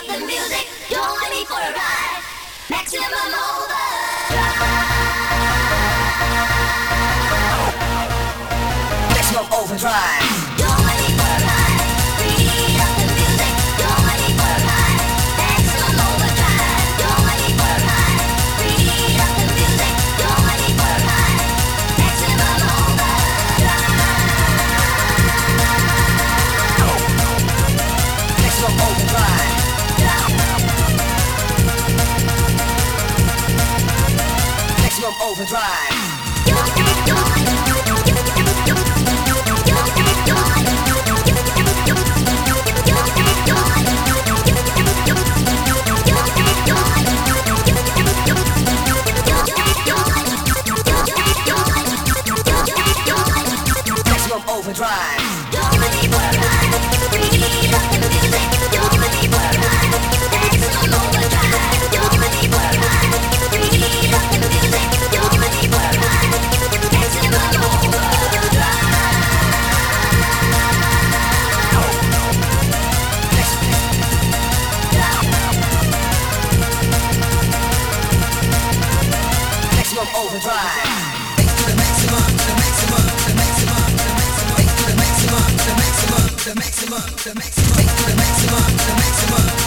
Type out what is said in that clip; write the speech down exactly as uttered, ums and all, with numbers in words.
up the music, join me for a ride. Maximum overdrive. Maximum overdrive. Join me for a ride. Speed up the music, join me for a ride. Maximum overdrive. Join me for a ride. Speed up the music, join me for a ride. Maximum overdrive. Maximum overdrive. Maximum overdrive. Maximum overdrive. Maximum overdrive. The maximum, the maximum, the maximum, the maximum, the maximum, the maximum, the maximum, the maximum, the maximum, the maximum.